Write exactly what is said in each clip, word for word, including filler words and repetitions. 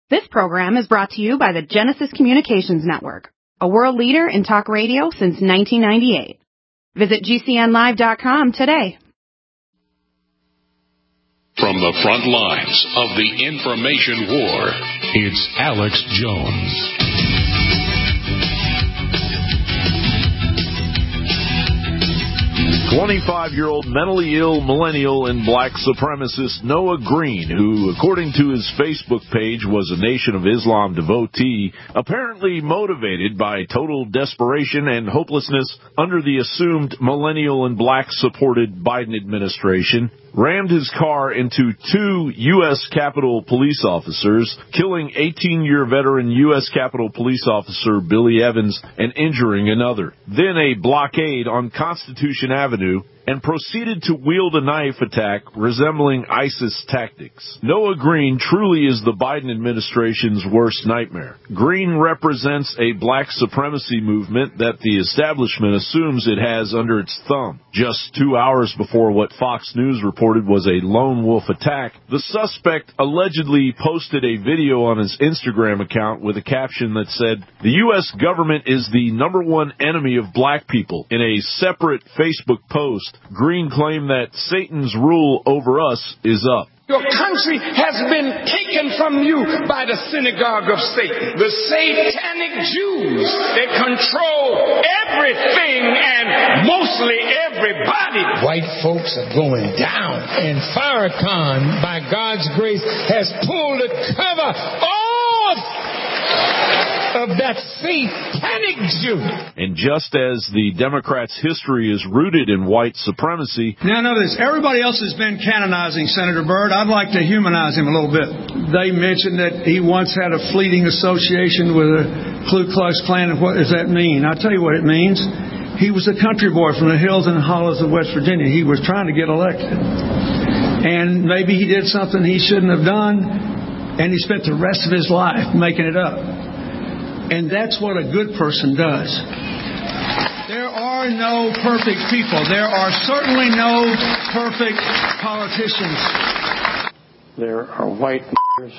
This program is brought to you by the Genesis Communications Network, a world leader in talk radio since nineteen ninety-eight. Visit G C N live dot com today. From the front lines of the information war, it's Alex Jones. twenty-five-year-old mentally ill millennial and black supremacist Noah Green, who, according to his Facebook page, was a Nation of Islam devotee, apparently motivated by total desperation and hopelessness under the assumed millennial and black-supported Biden administration, rammed his car into two U S Capitol police officers, killing eighteen-year veteran U S Capitol Police Officer Billy Evans and injuring another. Then a blockade on Constitution Avenue, and proceeded to wield a knife attack resembling ISIS tactics. Noah Green truly is the Biden administration's worst nightmare. Green represents a black supremacy movement that the establishment assumes it has under its thumb. Just two hours before what Fox News reported was a lone wolf attack, the suspect allegedly posted a video on his Instagram account with a caption that said, "The U S government is the number one enemy of black people." In a separate Facebook post, Green claimed that Satan's rule over us is up. Your country has been taken from you by the synagogue of Satan. The satanic Jews, they control everything and mostly everybody. White folks are going down, and Farrakhan, by God's grace, has pulled the cover off of that satanic Jew. And just as the Democrats' history is rooted in white supremacy... Now notice, everybody else has been canonizing Senator Byrd. I'd like to humanize him a little bit. They mentioned that he once had a fleeting association with the Ku Klux Klan. And what does that mean? I'll tell you what it means. He was a country boy from the hills and hollows of West Virginia. He was trying to get elected. And maybe he did something he shouldn't have done, and he spent the rest of his life making it up. And that's what a good person does. There are no perfect people. There are certainly no perfect politicians. There are white n***ers.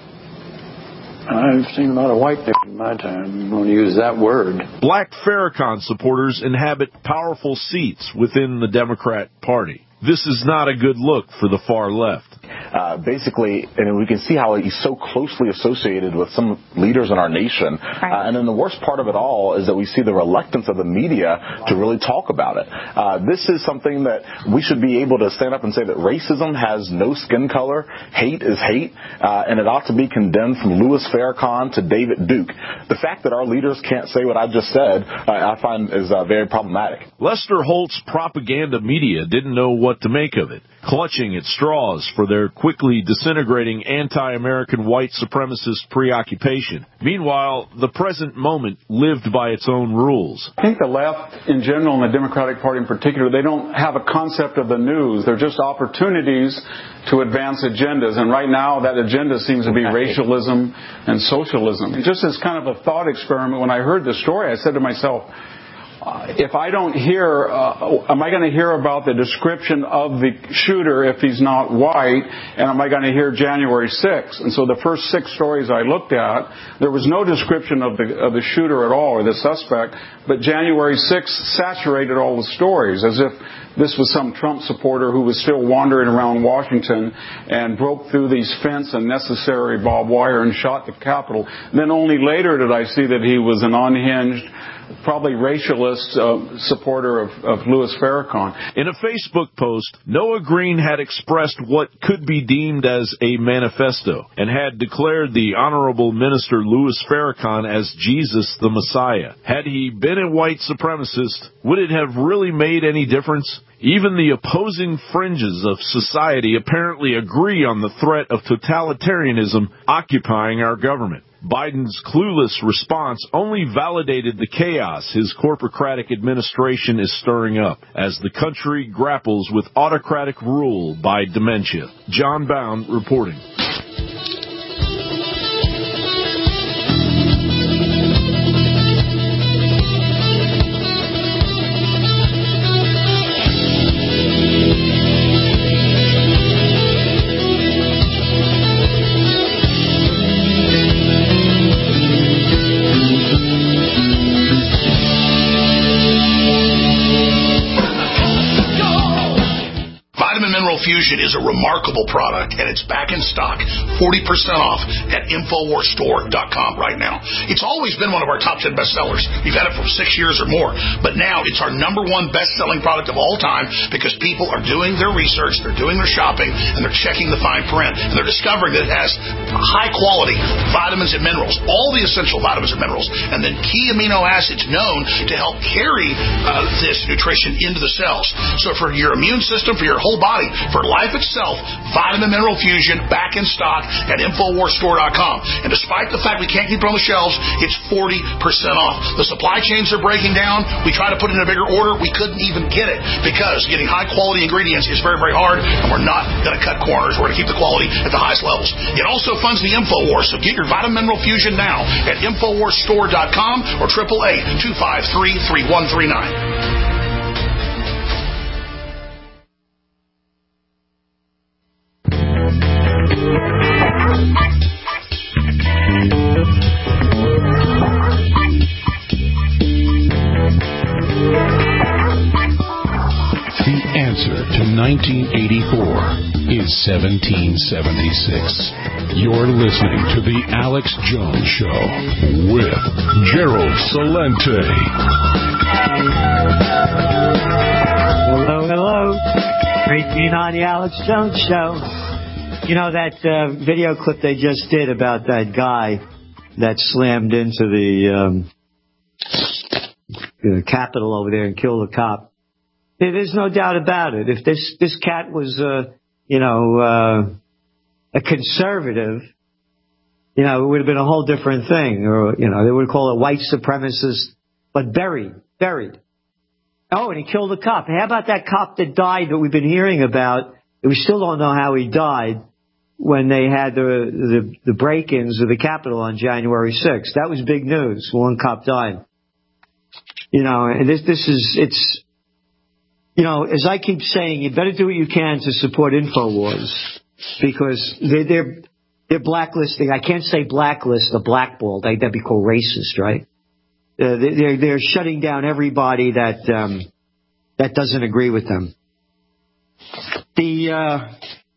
I've seen a lot of white n***ers in my time. I'm going to use that word. Black Farrakhan supporters inhabit powerful seats within the Democrat Party. This is not a good look for the far left. Uh, basically, and we can see how he's so closely associated with some leaders in our nation. Right. Uh, and then the worst part of it all is that we see the reluctance of the media to really talk about it. Uh, this is something that we should be able to stand up and say that racism has no skin color, hate is hate, uh, and it ought to be condemned from Louis Farrakhan to David Duke. The fact that our leaders can't say what I just said, uh, I find is uh, very problematic. Lester Holt's propaganda media didn't know what to make of it, clutching at straws for their quickly disintegrating anti-American white supremacist preoccupation. Meanwhile, the present moment lived by its own rules. I think the left in general and the Democratic Party in particular, they don't have a concept of the news. They're just opportunities to advance agendas. And right now that agenda seems to be racialism and socialism. Just as kind of a thought experiment, when I heard the story, I said to myself, Uh, if I don't hear, uh, am I going to hear about the description of the shooter if he's not white, and am I going to hear January sixth? And so the first six stories I looked at, there was no description of the of the shooter at all, or the suspect, but January sixth saturated all the stories, as if this was some Trump supporter who was still wandering around Washington and broke through these fence and necessary barbed wire and shot the Capitol. Then only later did I see that he was an unhinged, probably racialist uh, supporter of, of Louis Farrakhan. In a Facebook post, Noah Green had expressed what could be deemed as a manifesto and had declared the Honorable Minister Louis Farrakhan as Jesus the Messiah. Had he been a white supremacist, would it have really made any difference? Even the opposing fringes of society apparently agree on the threat of totalitarianism occupying our government. Biden's clueless response only validated the chaos his corporocratic administration is stirring up as the country grapples with autocratic rule by dementia. John Bound reporting. Fusion is a remarkable product, and it's back in stock, forty percent off at Infowars Store dot com right now. It's always been one of our top ten bestsellers. We've had it for six years or more, but now it's our number one best-selling product of all time because people are doing their research, they're doing their shopping, and they're checking the fine print, and they're discovering that it has high-quality vitamins and minerals, all the essential vitamins and minerals, and then key amino acids known to help carry uh, this nutrition into the cells. So for your immune system, for your whole body, for life itself, Vitamin Mineral Fusion back in stock at Infowars Store dot com. And despite the fact we can't keep it on the shelves, it's forty percent off. The supply chains are breaking down. We try to put it in a bigger order. We couldn't even get it because getting high-quality ingredients is very, very hard, and we're not going to cut corners. We're going to keep the quality at the highest levels. It also funds the Infowars, so get your Vitamin Mineral Fusion now at Infowars Store dot com or triple A two five three, three one three nine. The answer to nineteen eighty-four is seventeen seventy-six. You're listening to The Alex Jones Show with Gerald Celente. Hello, hello. Great being on The Alex Jones Show. You know that uh, video clip they just did about that guy that slammed into the, um, the Capitol over there and killed a cop? There's no doubt about it. If this this cat was, uh, you know, uh, a conservative, you know, it would have been a whole different thing. Or, you know, they would call it white supremacist, but buried, buried. Oh, and he killed a cop. How about that cop that died that we've been hearing about? We still don't know how he died when they had the the, the break-ins of the Capitol on January sixth. That was big news. One cop died. You know, and this this is, it's, you know, as I keep saying, you better do what you can to support InfoWars because they're, they're, they're blacklisting. I can't say blacklist or blackballed. That'd be called racist, right? Uh, they're, they're shutting down everybody that, um, that doesn't agree with them. The, uh,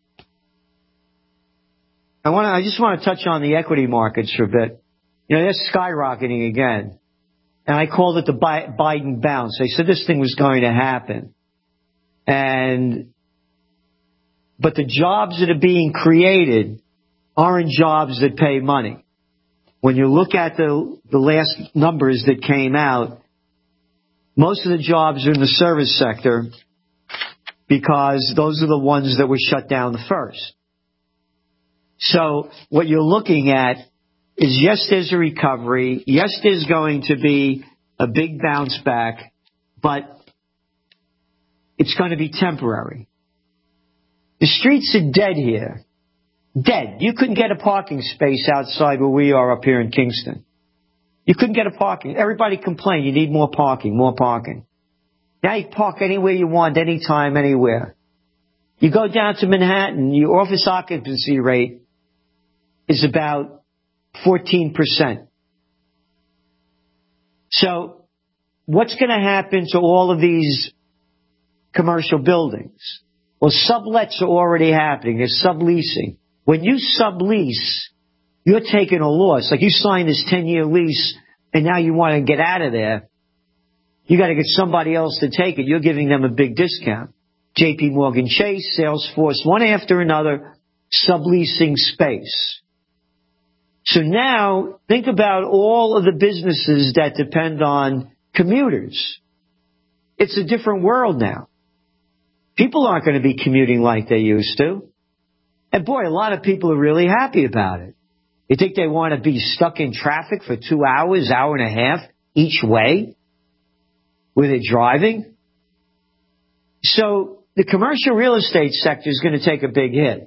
I want to, I just want to touch on the equity markets for a bit. You know, they're skyrocketing again. And I called it the Biden bounce. I said this thing was going to happen. And, but the jobs that are being created aren't jobs that pay money. When you look at the, the last numbers that came out, most of the jobs are in the service sector because those are the ones that were shut down first. So what you're looking at is, yes, there's a recovery. Yes, there's going to be a big bounce back, but it's going to be temporary. The streets are dead here. Dead. You couldn't get a parking space outside where we are up here in Kingston. You couldn't get a parking. Everybody complained you need more parking, more parking. Now you park anywhere you want, anytime, anywhere. You go down to Manhattan, your office occupancy rate is about fourteen percent. So what's going to happen to all of these commercial buildings? Well, sublets are already happening. There's subleasing. When you sublease, you're taking a loss. Like you signed this ten-year lease, and now you want to get out of there. You got to get somebody else to take it. You're giving them a big discount. J P Morgan Chase, Salesforce, one after another, subleasing space. So now, think about all of the businesses that depend on commuters. It's a different world now. People aren't going to be commuting like they used to. And boy, a lot of people are really happy about it. You think they want to be stuck in traffic for two hours, hour and a half each way where they're driving? So the commercial real estate sector is going to take a big hit.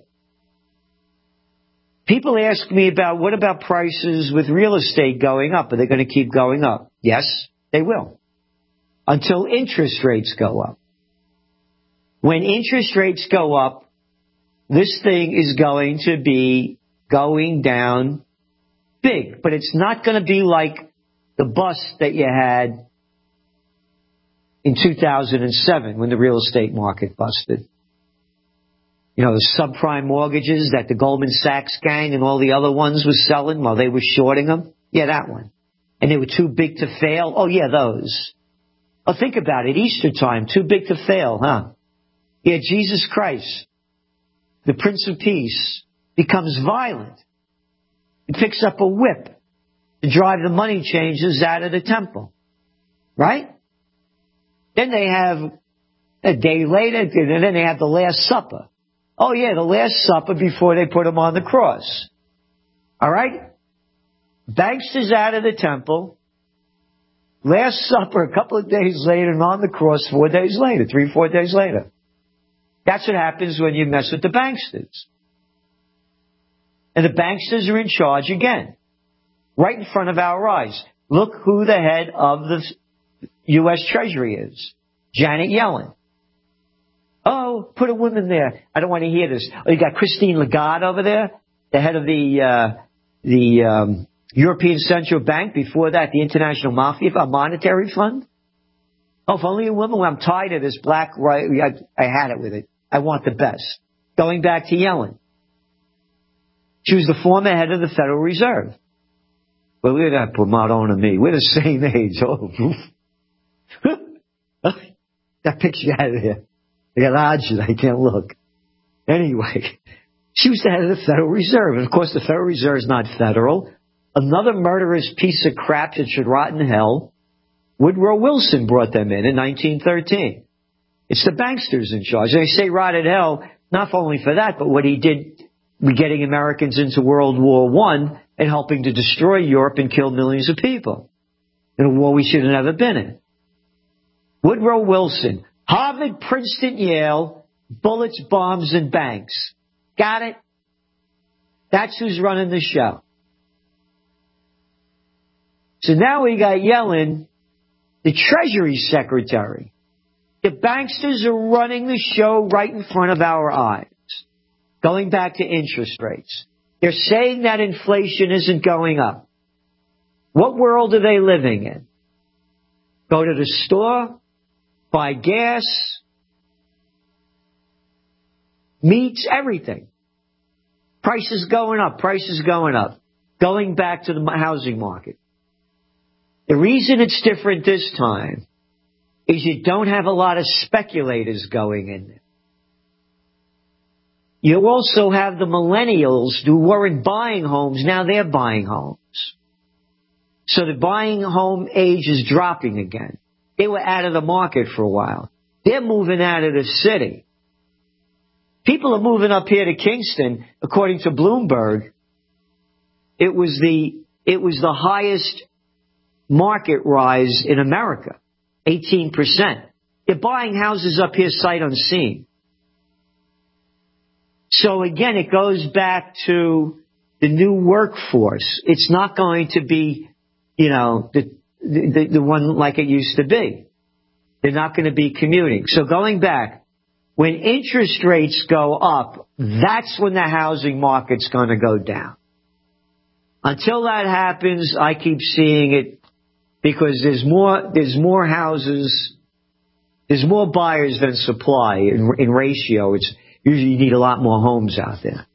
People ask me about what about prices with real estate going up? Are they going to keep going up? Yes, they will. Until interest rates go up. When interest rates go up, this thing is going to be going down big. But it's not going to be like the bust that you had in two thousand seven when the real estate market busted. You know, the subprime mortgages that the Goldman Sachs gang and all the other ones was selling while they were shorting them. Yeah, that one. And they were too big to fail. Oh, yeah, those. Oh, think about it. Easter time, too big to fail, huh? Yeah, Jesus Christ, the Prince of Peace, becomes violent. He picks up a whip to drive the money changers out of the temple. Right? Then they have, a day later, and then they have the Last Supper. Oh yeah, the Last Supper before they put him on the cross. Alright? Bankster's out of the temple. Last Supper a couple of days later, and on the cross four days later, three, four days later. That's what happens when you mess with the banksters. And the banksters are in charge again. Right in front of our eyes. Look who the head of the U S Treasury is. Janet Yellen. Oh, put a woman there. I don't want to hear this. Oh, you got Christine Lagarde over there, the head of the uh, the um, European Central Bank. Before that, the International Mafia Monetary Fund. Oh, if only a woman. Well, I'm tired of this black right. I, I had it with it. I want the best. Going back to Yellen. She was the former head of the Federal Reserve. Well, look at that Pomodon and me. We're the same age. Oh, that picture out of there. I got odds. I can't look. Anyway, she was the head of the Federal Reserve. And of course, the Federal Reserve is not federal. Another murderous piece of crap that should rot in hell. Woodrow Wilson brought them in in nineteen thirteen. It's the banksters in charge. They say rot in hell, not only for that, but what he did getting Americans into World War One and helping to destroy Europe and kill millions of people in a war we should have never been in. Woodrow Wilson, Harvard, Princeton, Yale, bullets, bombs, and banks. Got it? That's who's running the show. So now we got Yellen, the Treasury Secretary. The banksters are running the show right in front of our eyes. Going back to interest rates. They're saying that inflation isn't going up. What world are they living in? Go to the store, buy gas, meats, everything. Prices going up, prices going up. Going back to the housing market. The reason it's different this time is you don't have a lot of speculators going in there. You also have the millennials who weren't buying homes, now they're buying homes. So the buying home age is dropping again. They were out of the market for a while. They're moving out of the city. People are moving up here to Kingston, according to Bloomberg. It was the, it was the highest market rise in America. eighteen percent. They're buying houses up here sight unseen. So again, it goes back to the new workforce. It's not going to be, you know, the, the, the one like it used to be. They're not going to be commuting. So going back, when interest rates go up, that's when the housing market's going to go down. Until that happens, I keep seeing it because there's more, there's more houses, there's more buyers than supply in, in ratio. It's usually you need a lot more homes out there.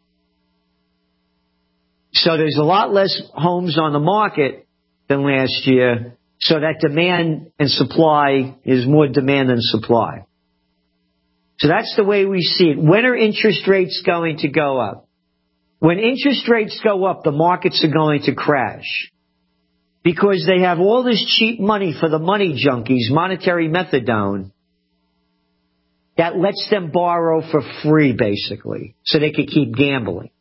So there's a lot less homes on the market than last year. So that demand and supply is more demand than supply. So that's the way we see it. When are interest rates going to go up? When interest rates go up, the markets are going to crash. Because they have all this cheap money for the money junkies, monetary methadone, that lets them borrow for free, basically, so they could keep gambling.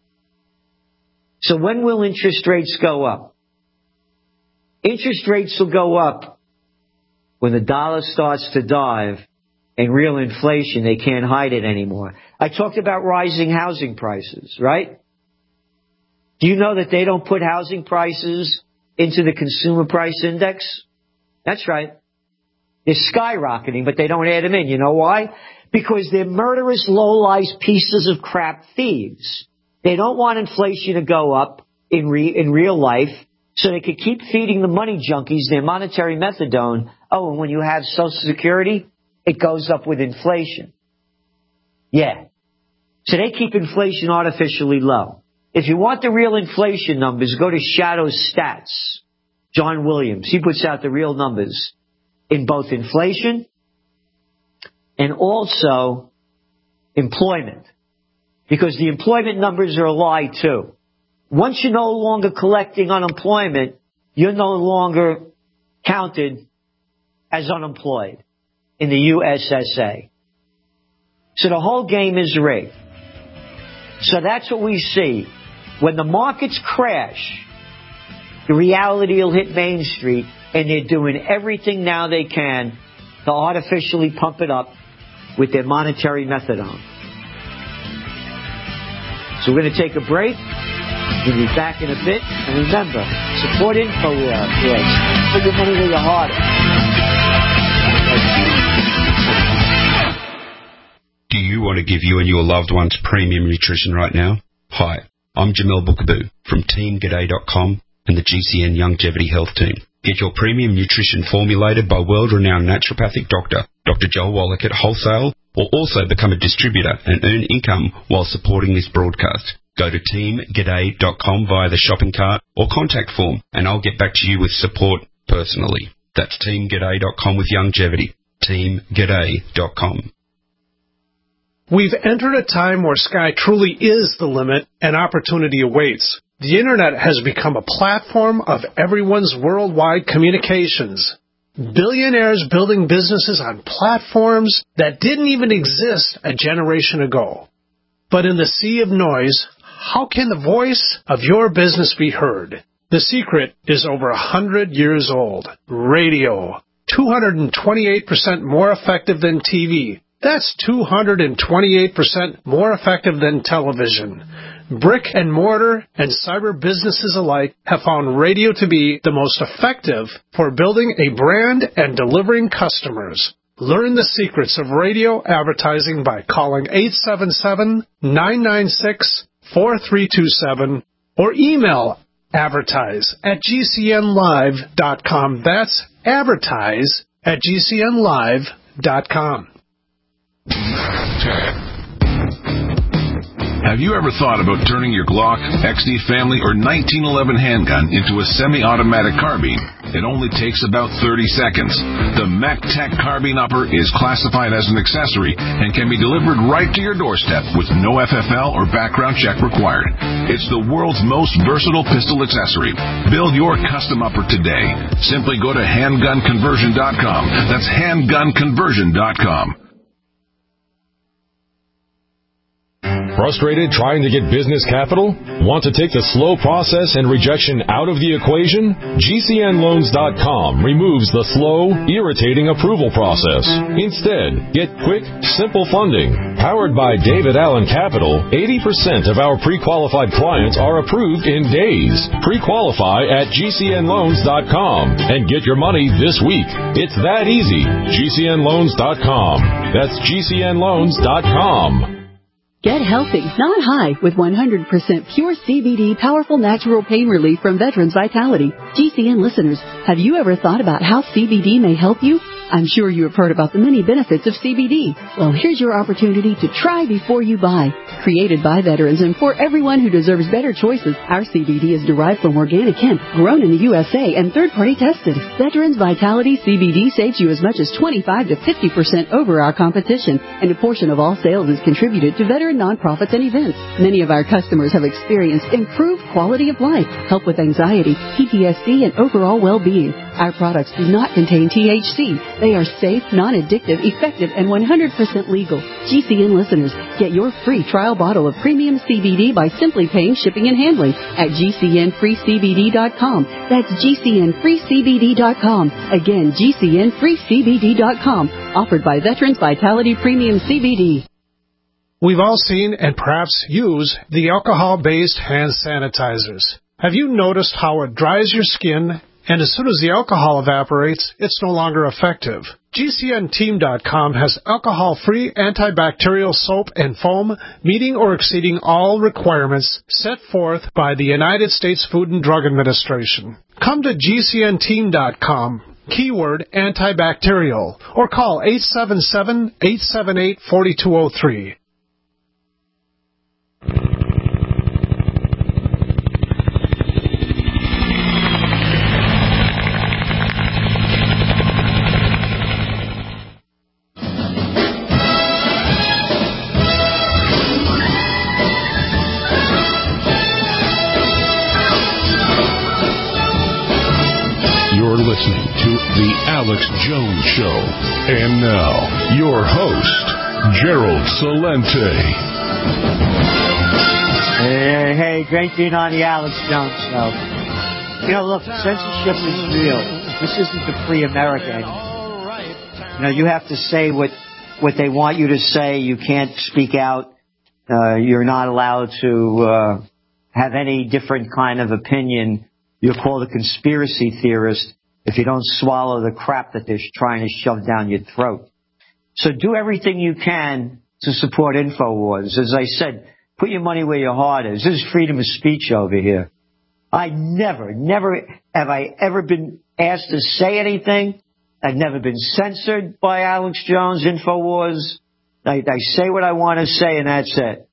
So when will interest rates go up? Interest rates will go up when the dollar starts to dive and real inflation, they can't hide it anymore. I talked about rising housing prices, right? Do you know that they don't put housing prices into the consumer price index? That's right. They're skyrocketing, but they don't add them in. You know why? Because they're murderous, low-life pieces of crap thieves. They don't want inflation to go up in re- in real life, so they could keep feeding the money junkies their monetary methadone. Oh, and when you have Social Security, it goes up with inflation. Yeah. So they keep inflation artificially low. If you want the real inflation numbers, go to Shadow Stats. John Williams, he puts out the real numbers in both inflation and also employment. Because the employment numbers are a lie too. Once you're no longer collecting unemployment, you're no longer counted as unemployed in the U S S A. So the whole game is rigged. So that's what we see. When the markets crash, the reality will hit Main Street, and they're doing everything now they can to artificially pump it up with their monetary methadone. So we're going to take a break. We'll be back in a bit. And remember, support InfoWars. Yes. Put your money where your heart is. Do you want to give you and your loved ones premium nutrition right now? Hi, I'm Jamel Bookaboo from Team G'day dot com and the G C N Longevity Health Team. Get your premium nutrition formulated by world-renowned naturopathic doctor, Doctor Joel Wallach at wholesale, or also become a distributor and earn income while supporting this broadcast. Go to Team G'day dot com via the shopping cart or contact form, and I'll get back to you with support personally. That's Team G'day dot com with longevity. Team G'day dot com. We've entered a time where sky truly is the limit and opportunity awaits. The Internet has become a platform of everyone's worldwide communications. Billionaires building businesses on platforms that didn't even exist a generation ago. But in the sea of noise, how can the voice of your business be heard? The secret is over a hundred years old. Radio. two hundred twenty-eight percent more effective than T V. That's two hundred twenty-eight percent more effective than television. Brick and mortar and cyber businesses alike have found radio to be the most effective for building a brand and delivering customers. Learn the secrets of radio advertising by calling eight seven seven, nine nine six, four three two seven or email advertise at g c n live dot com. That's advertise at g c n live dot com. Have you ever thought about turning your Glock, X D Family, or nineteen eleven handgun into a semi-automatic carbine? It only takes about thirty seconds. The MacTac Carbine Upper is classified as an accessory and can be delivered right to your doorstep with no F F L or background check required. It's the world's most versatile pistol accessory. Build your custom upper today. Simply go to handgun conversion dot com. That's handgun conversion dot com. Frustrated trying to get business capital? Want to take the slow process and rejection out of the equation? G C N loans dot com removes the slow, irritating approval process. Instead, get quick, simple funding. Powered by David Allen Capital, eighty percent of our pre-qualified clients are approved in days. Pre-qualify at G C N loans dot com and get your money this week. It's that easy. G C N loans dot com. That's G C N loans dot com. Get healthy, not high, with one hundred percent pure C B D powerful natural pain relief from Veterans Vitality. G C N listeners, have you ever thought about how C B D may help you? I'm sure you have heard about the many benefits of C B D. Well, here's your opportunity to try before you buy. Created by veterans and for everyone who deserves better choices, our C B D is derived from organic hemp, grown in the U S A, and third-party tested. Veterans Vitality C B D saves you as much as twenty-five to fifty percent over our competition, and a portion of all sales is contributed to veteran nonprofits and events. Many of our customers have experienced improved quality of life, help with anxiety, P T S D, and overall well-being. Our products do not contain T H C. They are safe, non-addictive, effective, and one hundred percent legal. G C N listeners, get your free trial bottle of premium C B D by simply paying shipping and handling at G C N free C B D dot com. That's G C N free C B D dot com. Again, G C N free C B D dot com. Offered by Veterans Vitality Premium C B D. We've all seen and perhaps use the alcohol-based hand sanitizers. Have you noticed how it dries your skin, and as soon as the alcohol evaporates, it's no longer effective? G C N team dot com has alcohol-free antibacterial soap and foam meeting or exceeding all requirements set forth by the United States Food and Drug Administration. Come to G C N team dot com, keyword antibacterial, or call eight seven seven, eight seven eight, four two zero three. listening to The Alex Jones Show. And now, your host, Gerald Celente. Hey, hey, great being on The Alex Jones Show. You know, look, censorship is real. This isn't the free America anymore. You know, you have to say what, what they want you to say. You can't speak out. Uh, you're not allowed to uh, have any different kind of opinion. You're called a conspiracy theorist if you don't swallow the crap that they're trying to shove down your throat. So do everything you can to support InfoWars. As I said, put your money where your heart is. This is freedom of speech over here. I never, never have I ever been asked to say anything. I've never been censored by Alex Jones, InfoWars. I, I say what I want to say, and that's it.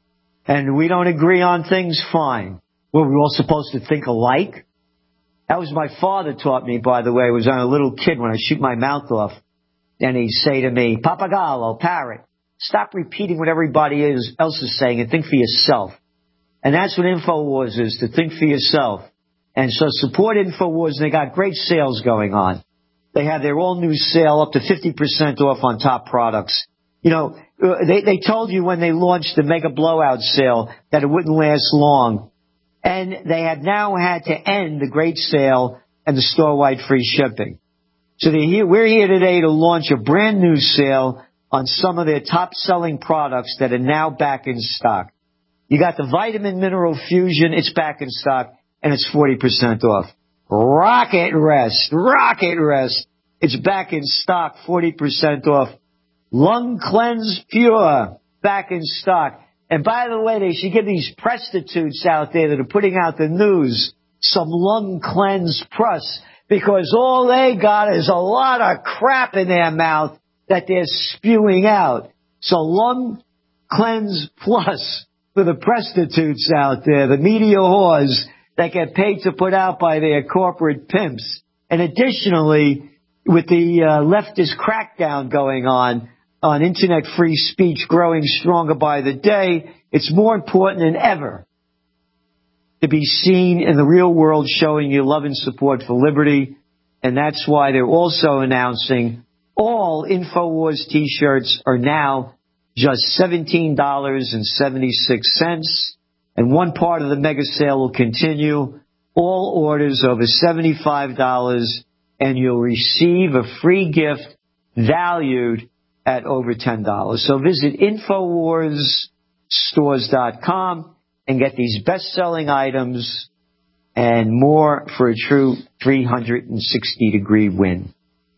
And we don't agree on things, fine. Well, we're all supposed to think alike? That was my father taught me, by the way. I was a little kid when I shoot my mouth off. And he'd say to me, Papagallo, parrot, stop repeating what everybody is, else is saying and think for yourself. And that's what InfoWars is, to think for yourself. And so support InfoWars, and they got great sales going on. They have their all-new sale up to fifty percent off on top products. You know, they, they told you when they launched the mega blowout sale that it wouldn't last long. And they have now had to end the great sale and the store-wide free shipping. So they're here, we're here today to launch a brand new sale on some of their top-selling products that are now back in stock. You got the Vitamin Mineral Fusion, it's back in stock, and it's forty percent off. Rocket Rest, Rocket Rest, it's back in stock, forty percent off. Lung Cleanse Pure, back in stock. And by the way, they should give these prostitutes out there that are putting out the news some Lung Cleanse Plus, because all they got is a lot of crap in their mouth that they're spewing out. So Lung Cleanse Plus for the prostitutes out there, the media whores that get paid to put out by their corporate pimps. And additionally, with the uh, leftist crackdown going on, on internet free speech growing stronger by the day, it's more important than ever to be seen in the real world showing your love and support for liberty. And that's why they're also announcing all InfoWars t-shirts are now just seventeen dollars and seventy-six cents. And one part of the mega sale will continue. All orders over seventy-five dollars, and you'll receive a free gift valued at over ten dollars. So visit InfoWars Stores dot com and get these best-selling items and more for a true three hundred sixty degree win.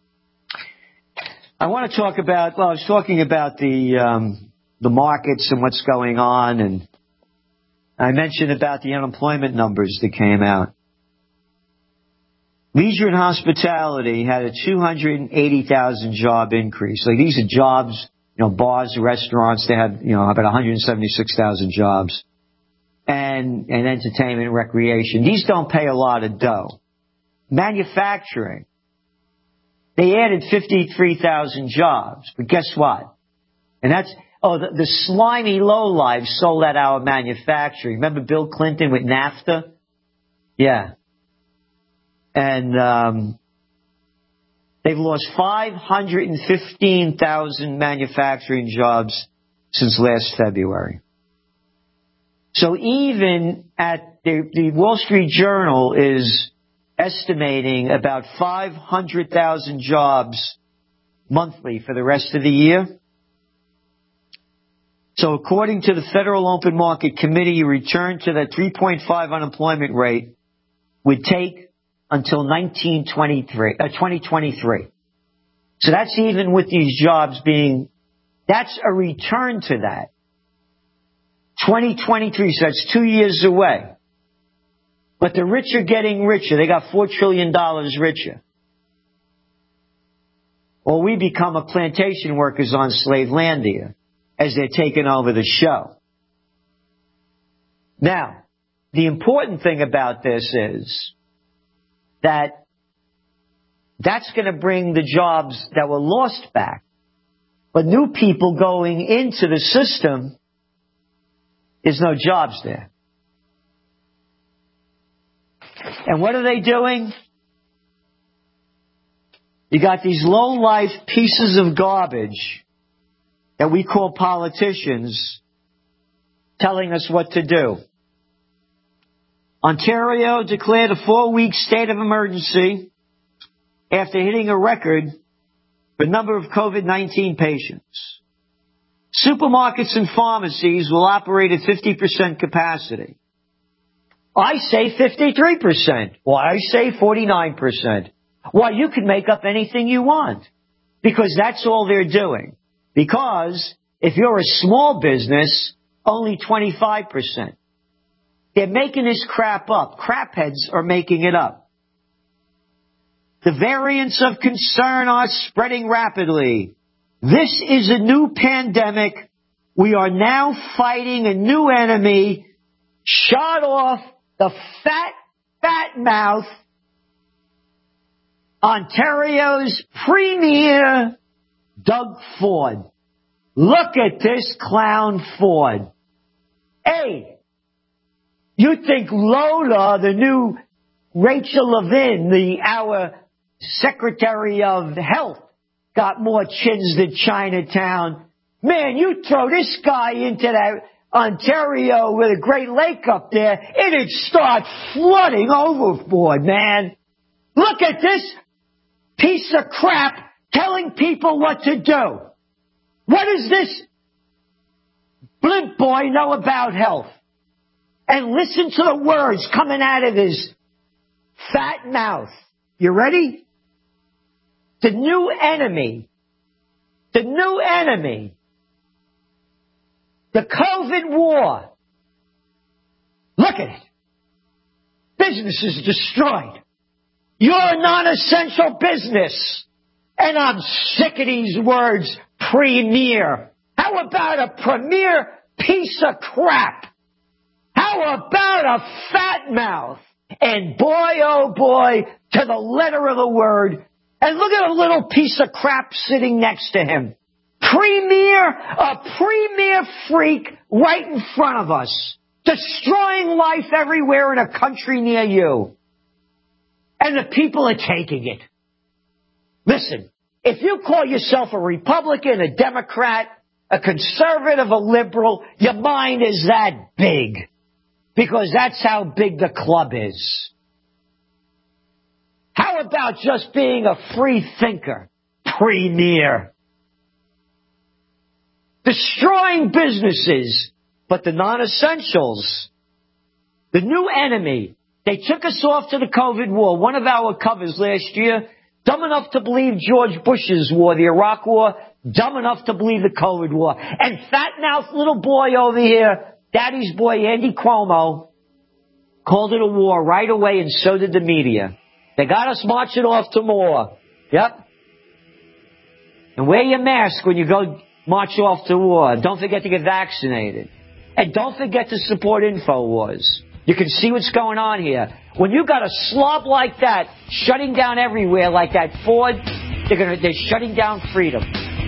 I want to talk about, well, I was talking about the um, the markets and what's going on, and I mentioned about the unemployment numbers that came out. Leisure and hospitality had a two hundred eighty thousand job increase. Like, these are jobs, you know, bars, restaurants, they have, you know, about one hundred seventy-six thousand jobs. And, and entertainment and recreation. These don't pay a lot of dough. Manufacturing, they added fifty-three thousand jobs. But guess what? And that's, oh, the, the slimy lowlives sold out our manufacturing. Remember Bill Clinton with NAFTA? Yeah. And um, they've lost five hundred fifteen thousand manufacturing jobs since last February. So even at the, the Wall Street Journal is estimating about five hundred thousand jobs monthly for the rest of the year. So according to the Federal Open Market Committee, a return to that three point five unemployment rate would take until nineteen twenty-three, uh, twenty twenty-three. So that's even with these jobs being, that's a return to that. twenty twenty-three, so that's two years away. But the rich are getting richer. They got four trillion dollars richer. Or we become a plantation workers on Slavelandia as they're taking over the show. Now, the important thing about this is that that's going to bring the jobs that were lost back. But new people going into the system, there's no jobs there. And what are they doing? You got these low-life pieces of garbage that we call politicians telling us what to do. Ontario declared a four-week state of emergency after hitting a record for number of COVID nineteen patients. Supermarkets and pharmacies will operate at fifty percent capacity. I say fifty-three percent. Why I say forty-nine percent. Why, you can make up anything you want. Because that's all they're doing. Because if you're a small business, only twenty-five percent. They're making this crap up. Crapheads are making it up. The variants of concern are spreading rapidly. This is a new pandemic. We are now fighting a new enemy. Shot off the fat, fat mouth, Ontario's premier, Doug Ford. Look at this clown Ford. Hey, you think Lola, the new Rachel Levin, the our Secretary of Health, got more chins than Chinatown? Man, you throw this guy into that Ontario with a Great Lake up there, it'd start flooding overboard, man. Look at this piece of crap telling people what to do. What does this blimp boy know about health? And listen to the words coming out of his fat mouth. You ready? The new enemy. The new enemy. The COVID war. Look at it. Business is destroyed. You're a non-essential business. And I'm sick of these words, premier. How about a premier piece of crap? How about a fat mouth? And boy, oh boy, to the letter of the word. And look at a little piece of crap sitting next to him. Premier, a premier freak right in front of us. Destroying life everywhere in a country near you. And the people are taking it. Listen, if you call yourself a Republican, a Democrat, a conservative, a liberal, your mind is that big. Because that's how big the club is. How about just being a free thinker? Premier. Destroying businesses, but the non-essentials. The new enemy. They took us off to the COVID war. One of our covers last year, dumb enough to believe George Bush's war, the Iraq war, dumb enough to believe the COVID war. And fat-mouthed little boy over here, Daddy's boy Andy Cuomo, called it a war right away, and so did the media. They got us marching off to war. Yep. And wear your mask when you go march off to war. Don't forget to get vaccinated. And don't forget to support InfoWars. You can see what's going on here. When you got a slob like that shutting down everywhere like that Ford, they're gonna they're shutting down freedom.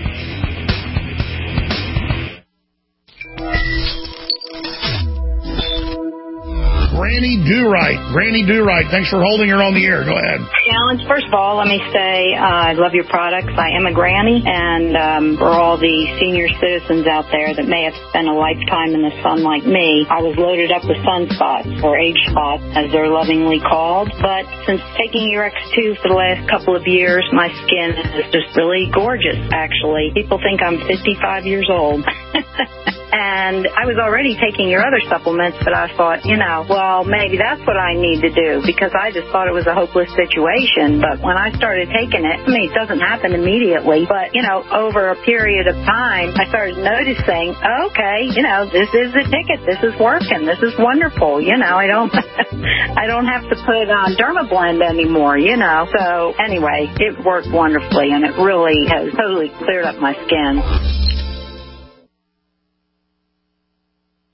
Granny Do-Right. Granny Do-Right, thanks for holding her on the air. Go ahead. Challenge. First of all, let me say uh, I love your products. I am a granny, and um, for all the senior citizens out there that may have spent a lifetime in the sun like me, I was loaded up with sunspots, or age spots, as they're lovingly called. But since taking your X two for the last couple of years, my skin is just really gorgeous, actually. People think I'm fifty-five years old. And I was already taking your other supplements, but I thought, you know, well, maybe that's what I need to do, because I just thought it was a hopeless situation. But when I started taking it, I mean, it doesn't happen immediately, but, you know, over a period of time, I started noticing, okay, you know, this is the ticket. This is working. This is wonderful. You know, I don't, I don't have to put on Dermablend anymore, you know. So anyway, it worked wonderfully, and it really has totally cleared up my skin.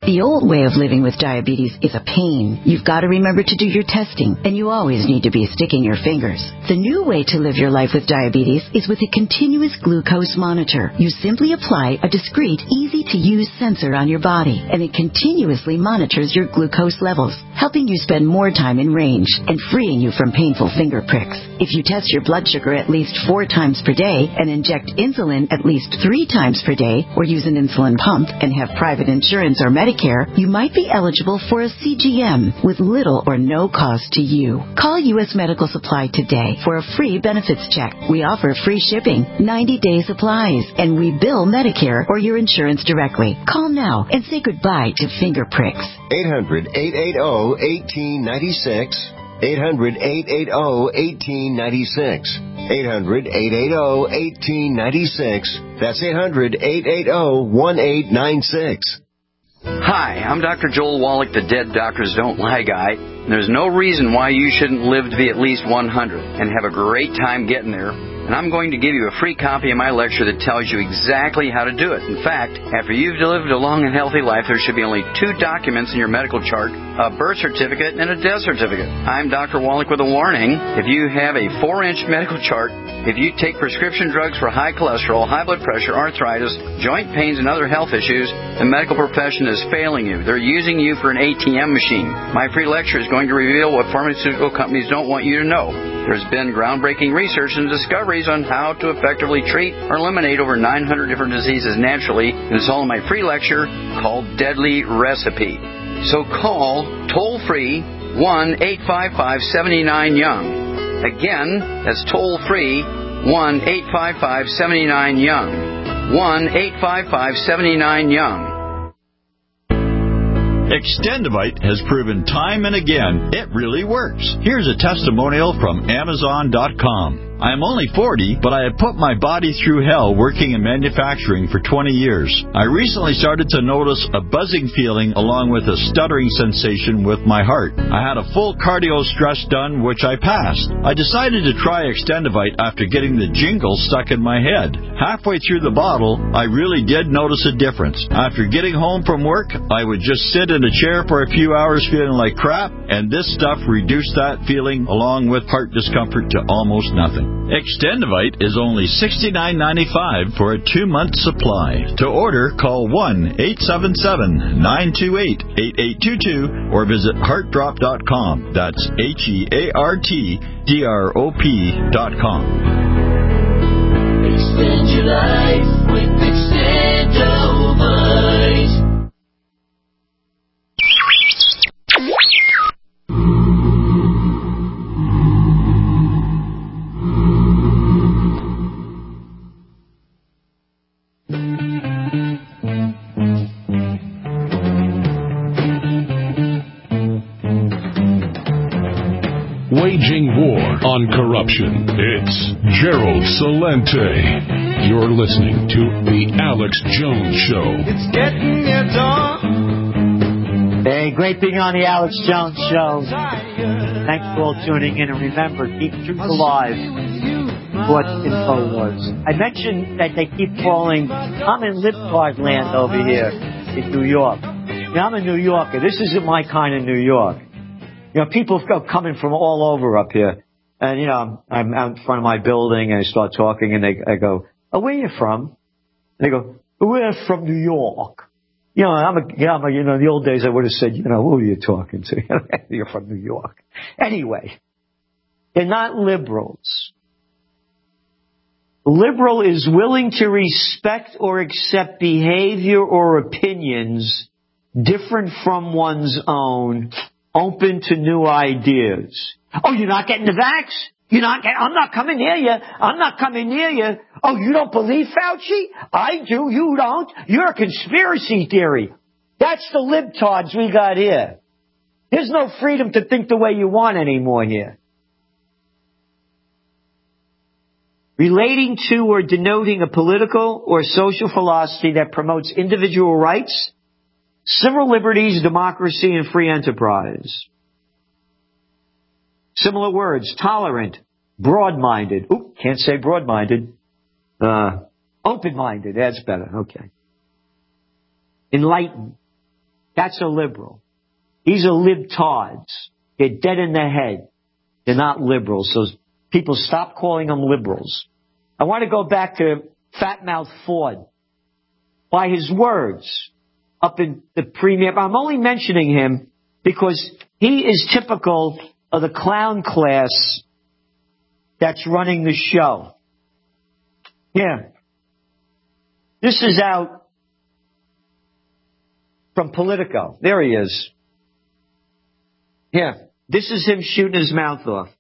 The old way of living with diabetes is a pain. You've got to remember to do your testing, and you always need to be sticking your fingers. The new way to live your life with diabetes is with a continuous glucose monitor. You simply apply a discreet, easy-to-use sensor on your body, and it continuously monitors your glucose levels, helping you spend more time in range and freeing you from painful finger pricks. If you test your blood sugar at least four times per day and inject insulin at least three times per day, or use an insulin pump and have private insurance or Medicare, you might be eligible for a C G M with little or no cost to you. Call U S Medical Supply today for a free benefits check. We offer free shipping, ninety-day supplies, and we bill Medicare or your insurance directly. Call now and say goodbye to finger pricks. eight hundred, eight eight zero, one eight nine six. eight hundred, eight eight zero, one eight nine six. eight hundred, eight eight zero, one eight nine six. That's eight hundred, eight eight zero, one eight nine six. Hi, I'm Doctor Joel Wallach, the Dead Doctors Don't Lie guy. And there's no reason why you shouldn't live to be at least one hundred and have a great time getting there. And I'm going to give you a free copy of my lecture that tells you exactly how to do it. In fact, after you've lived a long and healthy life, there should be only two documents in your medical chart, a birth certificate and a death certificate. I'm Doctor Wallach with a warning. If you have a four-inch medical chart, if you take prescription drugs for high cholesterol, high blood pressure, arthritis, joint pains, and other health issues, the medical profession is failing you. They're using you for an A T M machine. My free lecture is going to reveal what pharmaceutical companies don't want you to know. There's been groundbreaking research and discoveries on how to effectively treat or eliminate over nine hundred different diseases naturally, and it's all in my free lecture called Deadly Recipe. So call toll-free one eight five five, seven nine young. Again, that's toll-free one eight five five, seven nine young. one eight five five, seven nine young. Extendivite has proven time and again it really works. Here's a testimonial from Amazon dot com. I am only forty, but I have put my body through hell working in manufacturing for twenty years. I recently started to notice a buzzing feeling along with a stuttering sensation with my heart. I had a full cardio stress done, which I passed. I decided to try Extendivite after getting the jingle stuck in my head. Halfway through the bottle, I really did notice a difference. After getting home from work, I would just sit in a chair for a few hours feeling like crap, and this stuff reduced that feeling along with heart discomfort to almost nothing. Extendivite is only sixty-nine ninety-five for a two-month supply. To order, call one eight seven seven, nine two eight, eight eight two two or visit heart drop dot com. That's H E A R T D R O P dot com. Extend your life with Extendivite. Waging war on corruption. It's Gerald Celente. You're listening to The Alex Jones Show. It's getting near dawn. Hey, great being on The Alex Jones Show. Thanks for all tuning in. And remember, keep truth alive. What InfoWars. I mentioned that they keep calling, I'm in libtard land over here in New York. Now, I'm a New Yorker. This isn't my kind of New York. You know, people go coming from all over up here. And, you know, I'm out in front of my building and I start talking and they I go, oh, where are you from? And they go, we're from New York. You know, I'm a, yeah, I'm a, you know, in the old days I would have said, you know, who are you talking to? You're from New York. Anyway, they're not liberals. Liberal is willing to respect or accept behavior or opinions different from one's own, open to new ideas. Oh, you're not getting the vax? You're not getting, I'm not coming near you. I'm not coming near you. Oh, you don't believe Fauci? I do. You don't. You're a conspiracy theory. That's the libtards we got here. There's no freedom to think the way you want anymore here. Relating to or denoting a political or social philosophy that promotes individual rights, civil liberties, democracy, and free enterprise. Similar words, tolerant, broad-minded. Oop, can't say broad-minded. Uh, open-minded, that's better, okay. Enlightened, That's a liberal. These are libtards. They're dead in the head. They're not liberals. So people stop calling them liberals. I want to go back to Fat Mouth Ford. By his words, up in the premier, I'm only mentioning him because he is typical of the clown class that's running the show. Yeah. This is out from Politico. There he is. Yeah. This is him shooting his mouth off.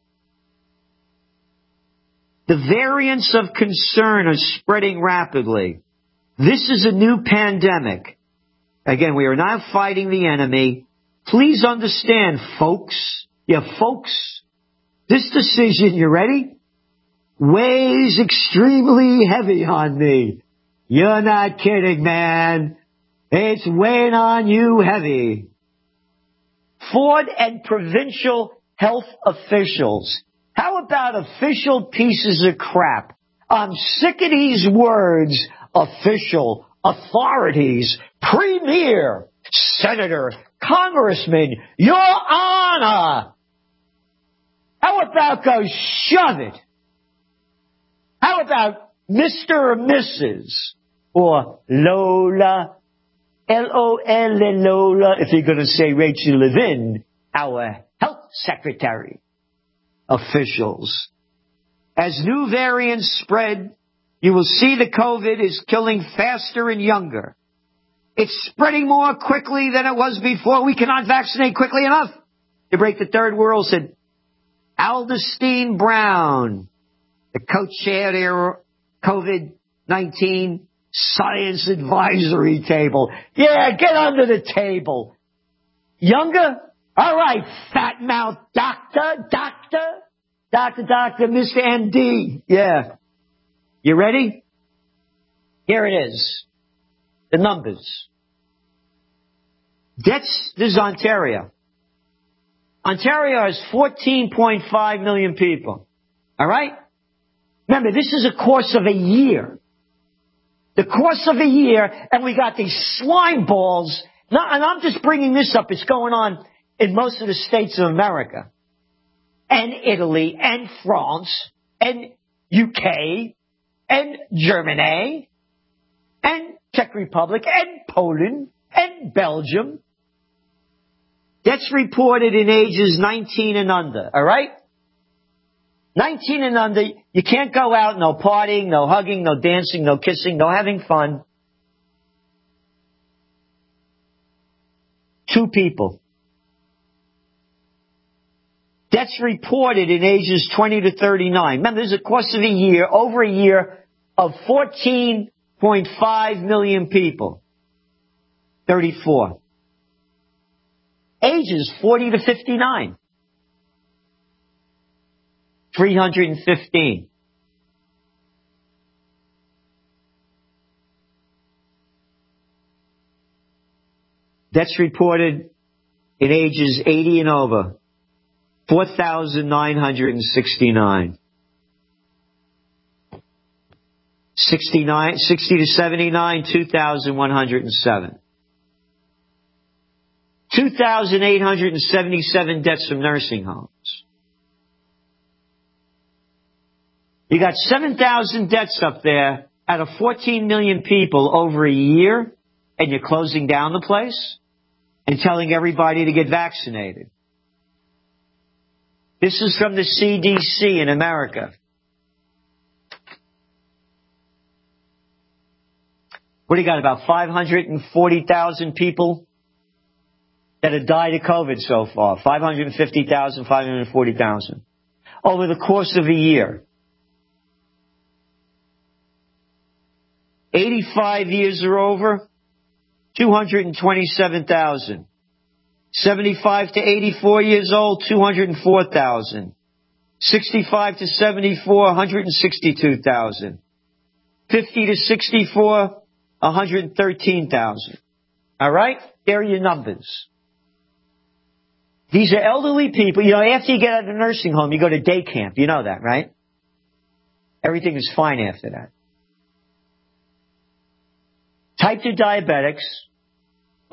The variants of concern are spreading rapidly. This is a new pandemic. Again, we are not fighting the enemy. Please understand, folks. Yeah, folks. This decision, you ready? Weighs extremely heavy on me. You're not kidding, man. It's weighing on you heavy. Ford and provincial health officials. How about official pieces of crap? I'm sick of these words. Official, authorities, premier, senator, congressman, your honor. How about go shove it? How about Mister or Missus or Lola, L O L Lola, if you're going to say Rachel Levin, our health secretary. Officials. As new variants spread, you will see the COVID is killing faster and younger. It's spreading more quickly than it was before. We cannot vaccinate quickly enough to break the third world, said Aldestine Brown, the co-chair of their COVID nineteen Science Advisory Table. Yeah, get under the table. Younger? All right, fat mouth doctor, doctor, doctor, doctor, Mister M D. Yeah. You ready? Here it is. The numbers. Deaths, this is Ontario. Ontario has fourteen point five million people. All right? Remember, this is a course of a year. The course of a year, and we got these slime balls. Now, and I'm just bringing this up. It's going on in most of the states of America. And Italy, and France, and U K, and Germany, and Czech Republic, and Poland, and Belgium. That's reported in ages nineteen and under, all right? nineteen and under, you can't go out, no partying, no hugging, no dancing, no kissing, no having fun. Two people. That's reported in ages twenty to thirty-nine. Remember, this is a course of a year, over a year, of fourteen point five million people. thirty-four. Ages forty to fifty-nine. three hundred fifteen. That's reported in ages eighty and over. four thousand nine hundred sixty-nine. sixty-nine, sixty to seventy-nine, two thousand one hundred seven. two thousand eight hundred seventy-seven deaths from nursing homes. You got seven thousand deaths up there out of fourteen million people over a year, and you're closing down the place and telling everybody to get vaccinated. This is from the C D C in America. What do you got, about five hundred forty thousand people that have died of COVID so far? five hundred fifty thousand, five hundred forty thousand. Over the course of a year. eighty-five years or over, two hundred twenty-seven thousand. seventy-five to eighty-four years old, two hundred four thousand. sixty-five to seventy-four, one hundred sixty-two thousand. fifty to sixty-four, one hundred thirteen thousand. All right? There are your numbers. These are elderly people. You know, after you get out of the nursing home, you go to day camp. You know that, right? Everything is fine after that. Type two diabetics,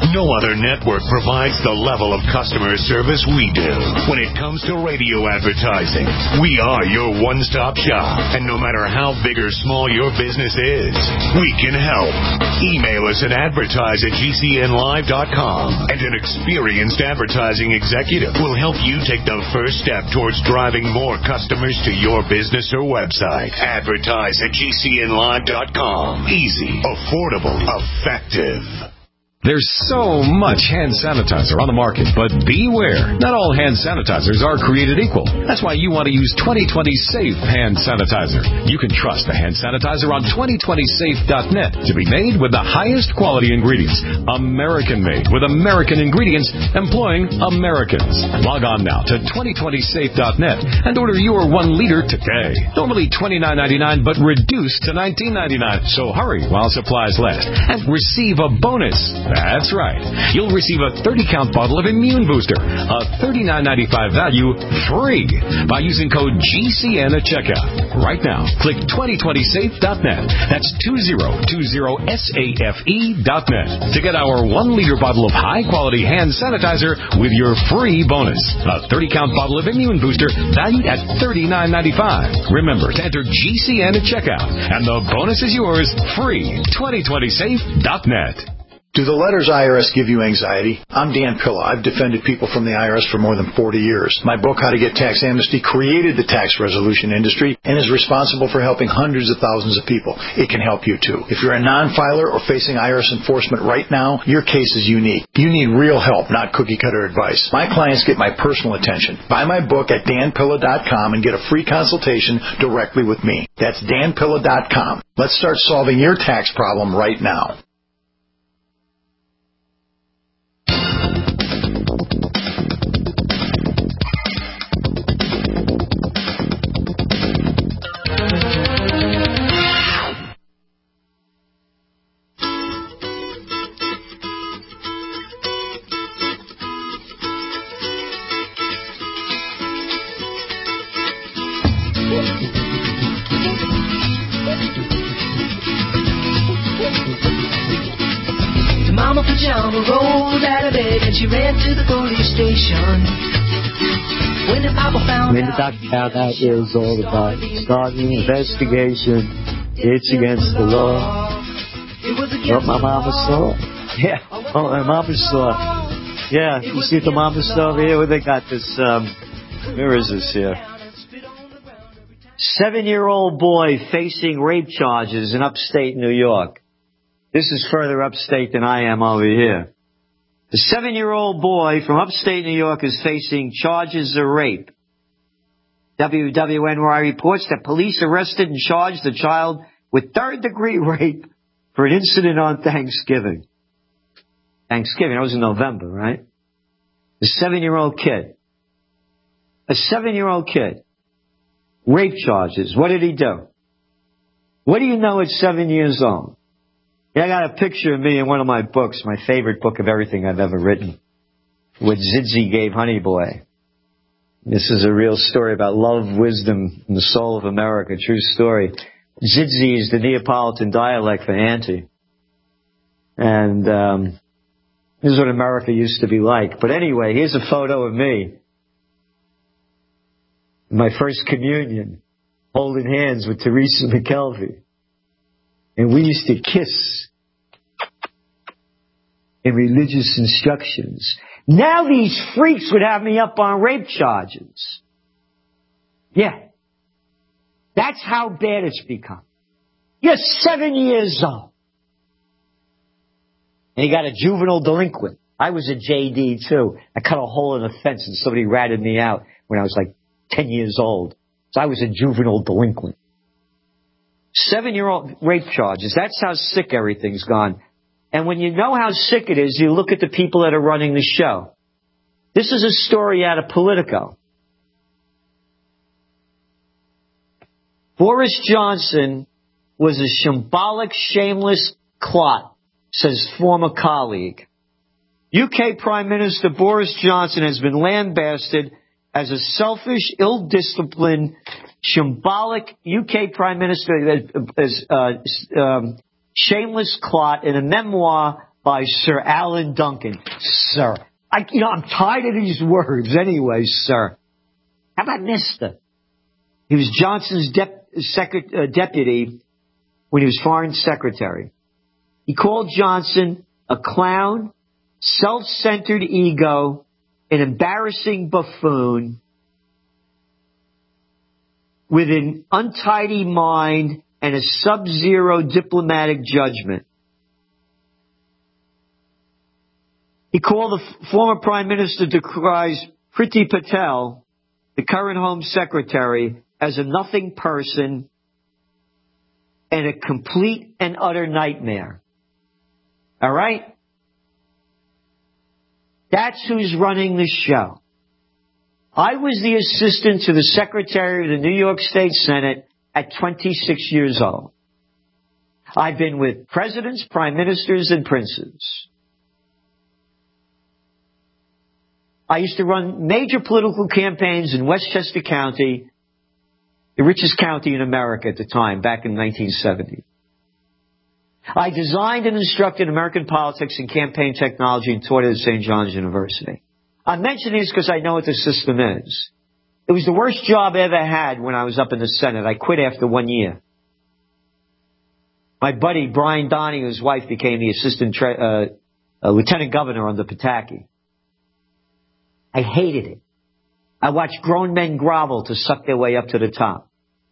No other network provides the level of customer service we do. When it comes to radio advertising, we are your one-stop shop. And no matter how big or small your business is, we can help. Email us at advertise at G C N live dot com, and an experienced advertising executive will help you take the first step towards driving more customers to your business or website. Advertise at G C N live dot com. Easy, affordable, effective. There's so much hand sanitizer on the market, but beware. Not all hand sanitizers are created equal. That's why you want to use twenty twenty Safe Hand Sanitizer. You can trust the hand sanitizer on twenty twenty safe dot net to be made with the highest quality ingredients. American-made with American ingredients employing Americans. Log on now to twenty twenty safe dot net and order your one liter today. Normally twenty-nine ninety-nine, but reduced to nineteen ninety-nine. So hurry while supplies last and receive a bonus. That's right. You'll receive a thirty count bottle of Immune Booster, a thirty-nine ninety-five value, free by using code G C N at checkout. Right now, click twenty twenty safe dot net. That's twenty twenty safe dot net to get our one liter bottle of high-quality hand sanitizer with your free bonus. A thirty count bottle of Immune Booster valued at thirty-nine ninety-five. Remember to enter G C N at checkout, and the bonus is yours free. twenty twenty safe dot net. Do the letters I R S give you anxiety? I'm Dan Pilla. I've defended people from the I R S for more than forty years. My book, How to Get Tax Amnesty, created the tax resolution industry and is responsible for helping hundreds of thousands of people. It can help you, too. If you're a non-filer or facing I R S enforcement right now, your case is unique. You need real help, not cookie-cutter advice. My clients get my personal attention. Buy my book at dan pilla dot com and get a free consultation directly with me. That's dan pilla dot com. Let's start solving your tax problem right now. Mama Pajama rolled out of bed and she ran to the police station. When the Papa found when the doctor found out it was all about starting an investigation, it's against the law. What my mama saw. Yeah, oh, my mama saw. Yeah, you see the mama saw over here? Where they got this, um, where is this here? Seven-year-old boy facing rape charges in upstate New York. This is further upstate than I am over here. The seven-year-old boy from upstate New York is facing charges of rape. W W N Y reports that police arrested and charged the child with third-degree rape for an incident on Thanksgiving. Thanksgiving, that was in November, right? A seven-year-old kid. A seven-year-old kid. Rape charges. What did he do? What do you know at seven years old? Yeah, I got a picture of me in one of my books, my favorite book of everything I've ever written, what Zidzi gave Honey Boy. This is a real story about love, wisdom, and the soul of America. True story. Zidzi is the Neapolitan dialect for auntie. And um, this is what America used to be like. But anyway, here's a photo of me. My first communion, holding hands with Teresa McKelvey. And we used to kiss in religious instructions. Now these freaks would have me up on rape charges. Yeah. That's how bad it's become. You're seven years old. And you got a juvenile delinquent. I was a J D too. I cut a hole in a fence and somebody ratted me out when I was like ten years old. So I was a juvenile delinquent. Seven-year-old rape charges. That's how sick everything's gone. And when you know how sick it is, you look at the people that are running the show. This is a story out of Politico. Boris Johnson was a shambolic, shameless clot, says former colleague. U K Prime Minister Boris Johnson has been lambasted as a selfish, ill-disciplined, shambolic U K Prime Minister, as uh, um, shameless clot in a memoir by Sir Alan Duncan. Sir. I, you know, I'm tired of these words anyway, sir. How about Mister? He was Johnson's dep- secret, uh, deputy when he was foreign secretary. He called Johnson a clown, self-centered ego, an embarrassing buffoon with an untidy mind and a sub-zero diplomatic judgment. He called the f- former Prime Minister decries Priti Patel, the current Home Secretary, as a nothing person and a complete and utter nightmare. All right? That's who's running the show. I was the assistant to the Secretary of the New York State Senate at twenty-six years old. I've been with presidents, prime ministers, and princes. I used to run major political campaigns in Westchester County, the richest county in America at the time, back in nineteen seventy. I designed and instructed American politics and campaign technology and taught it at Saint John's University. I'm mentioning this because I know what the system is. It was the worst job I ever had when I was up in the Senate. I quit after one year. My buddy, Brian Donnie, his wife, became the assistant tra- uh, uh, lieutenant governor under Pataki. I hated it. I watched grown men grovel to suck their way up to the top.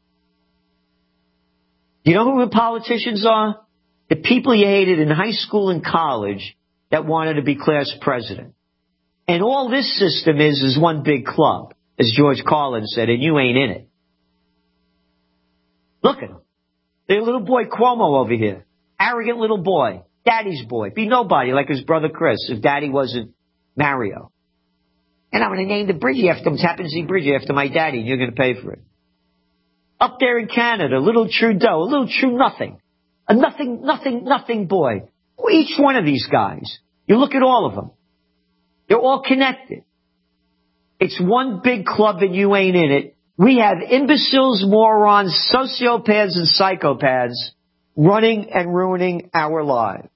You know who the politicians are? The people you hated in high school and college that wanted to be class president. And all this system is, is one big club, as George Carlin said, and you ain't in it. Look at him. Their little boy Cuomo over here. Arrogant little boy. Daddy's boy. Be nobody like his brother Chris if daddy wasn't Mario. And I'm going to name the bridge after him, Tappan Zee Bridge, after my daddy, and you're going to pay for it. Up there in Canada, little Trudeau, a little true nothing. A nothing, nothing, nothing boy. Each one of these guys. You look at all of them. They're all connected. It's one big club and you ain't in it. We have imbeciles, morons, sociopaths, and psychopaths running and ruining our lives.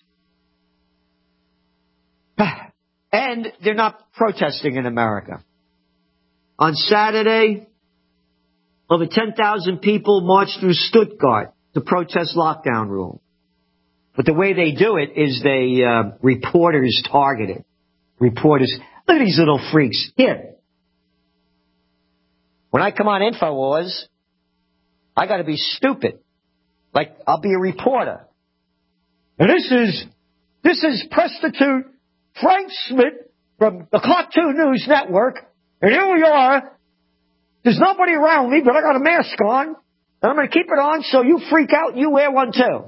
And they're not protesting in America. On Saturday, over ten thousand people marched through Stuttgart to protest lockdown rule. But the way they do it is they, uh, reporters targeted. Reporters, look at these little freaks. Here. When I come on InfoWars, I gotta be stupid. Like, I'll be a reporter. And this is, this is prostitute Frank Schmidt from the Cartoon News Network. And here we are. There's nobody around me, but I got a mask on. And I'm gonna keep it on so you freak out and you wear one too.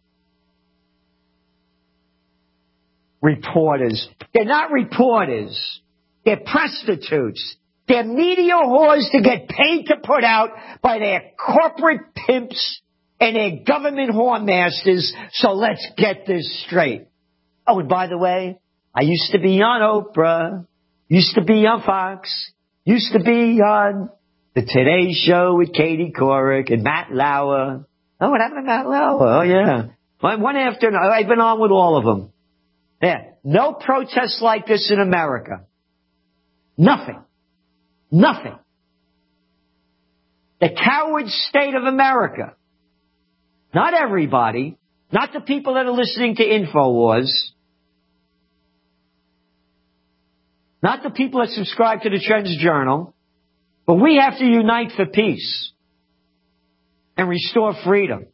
Reporters. They're not reporters. They're prostitutes. They're media whores to get paid to put out by their corporate pimps and their government whore masters. So let's get this straight. Oh, and by the way, I used to be on Oprah. Used to be on Fox. Used to be on the Today Show with Katie Couric and Matt Lauer. Oh, what happened to Matt Lauer? Oh, yeah. One after another. I've been on with all of them. Yeah. No protests like this in America. Nothing. Nothing. The coward state of America. Not everybody. Not the people that are listening to InfoWars. Not the people that subscribe to the Trends Journal. But we have to unite for peace. And restore freedom.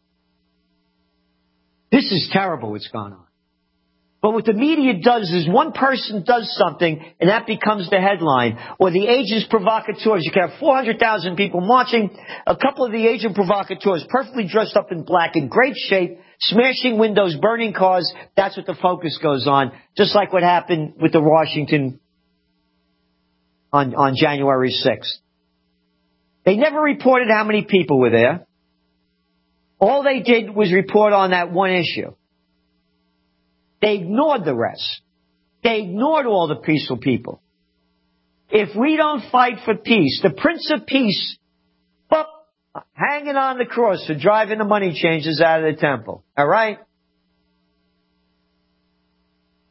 This is terrible what's going on. But what the media does is one person does something and that becomes the headline. Or the agents provocateurs. You can have four hundred thousand people marching. A couple of the agent provocateurs perfectly dressed up in black, in great shape, smashing windows, burning cars. That's what the focus goes on. Just like what happened with the Washington on, on January sixth. They never reported how many people were there. All they did was report on that one issue. They ignored the rest. They ignored all the peaceful people. If we don't fight for peace, the Prince of Peace, up, hanging on the cross for driving the money changers out of the temple. All right?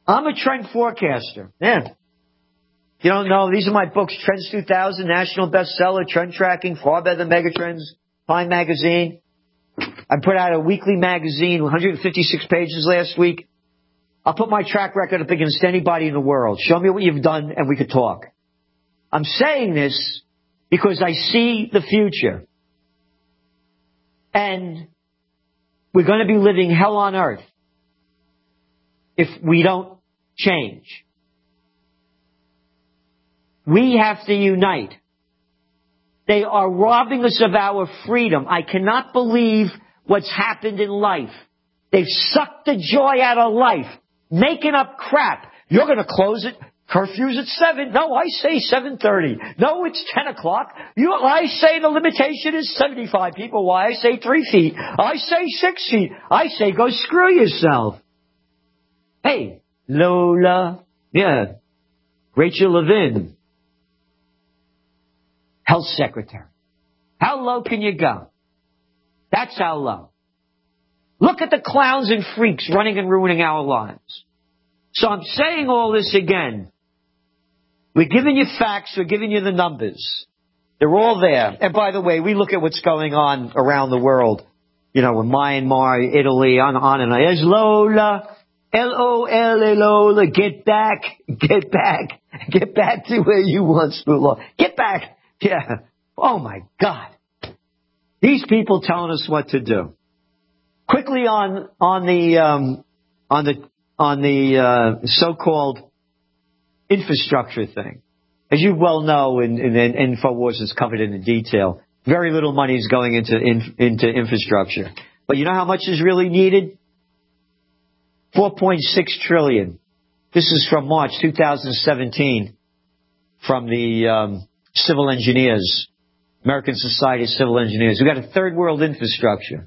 I'm a trend forecaster. Yeah. If you don't know, these are my books, Trends two thousand, National Bestseller, Trend Tracking, Far Better Than Megatrends, Time Magazine. I put out a weekly magazine, one hundred fifty-six pages last week. I'll put my track record up against anybody in the world. Show me what you've done and we could talk. I'm saying this because I see the future. And we're going to be living hell on earth if we don't change. We have to unite. They are robbing us of our freedom. I cannot believe what's happened in life. They've sucked the joy out of life, making up crap. You're going to close it. Curfew's at seven. No, I say seven thirty. No, it's ten o'clock. You, I say the limitation is seventy-five people. Why? I say three feet. I say six feet. I say go screw yourself. Hey, Lola. Yeah. Rachel Levin. Health Secretary. How low can you go? That's how low. Look at the clowns and freaks running and ruining our lives. So I'm saying all this again. We're giving you facts. We're giving you the numbers. They're all there. And by the way, we look at what's going on around the world. You know, in Myanmar, Italy, on, on and on. There's Lola. L O L A Lola. Get back. Get back. Get back to where you once belonged. Get back. Yeah. Oh my God. These people telling us what to do. Quickly on, on the, um, on the, on the, uh, so-called infrastructure thing. As you well know, in, in, in InfoWars is covered in detail. Very little money is going into, in, into infrastructure. But you know how much is really needed? four point six trillion dollars. This is from March two thousand seventeen from the, um, Civil Engineers, American Society of Civil Engineers. We've got a third world infrastructure.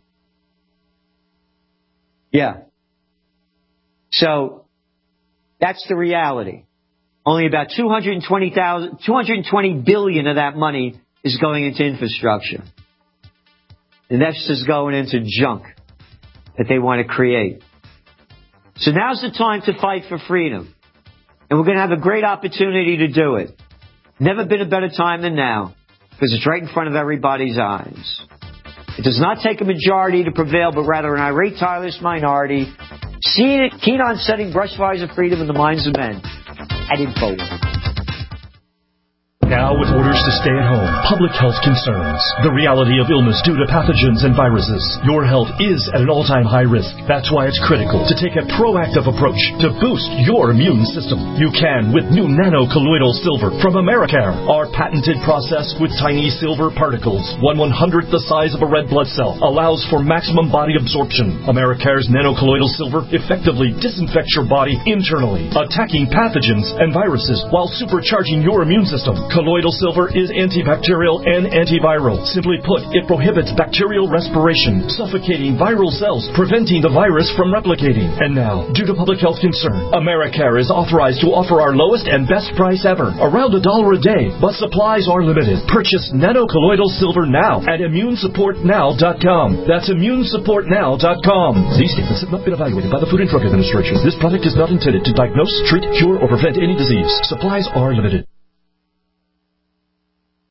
Yeah. So, that's the reality. Only about two hundred twenty thousand, two hundred twenty billion of that money is going into infrastructure. And that's just going into junk that they want to create. So now's the time to fight for freedom. And we're going to have a great opportunity to do it. Never been a better time than now, because it's right in front of everybody's eyes. It does not take a majority to prevail, but rather an irate, tireless minority, keen on setting brush fires of freedom in the minds of men. At InfoWars. Now, with orders to stay at home, public health concerns, the reality of illness due to pathogens and viruses, your health is at an all-time high risk. That's why it's critical to take a proactive approach to boost your immune system. You can with new nano-colloidal silver from Americare. Our patented process with tiny silver particles, one one-hundredth the size of a red blood cell, allows for maximum body absorption. Americare's nano-colloidal silver effectively disinfects your body internally, attacking pathogens and viruses while supercharging your immune system. Colloidal silver is antibacterial and antiviral. Simply put, it prohibits bacterial respiration, suffocating viral cells, preventing the virus from replicating. And now, due to public health concern, Americare is authorized to offer our lowest and best price ever, around a dollar a day, but supplies are limited. Purchase nano-colloidal silver now at immune support now dot com. That's immune support now dot com. These statements have not been evaluated by the Food and Drug Administration. This product is not intended to diagnose, treat, cure, or prevent any disease. Supplies are limited.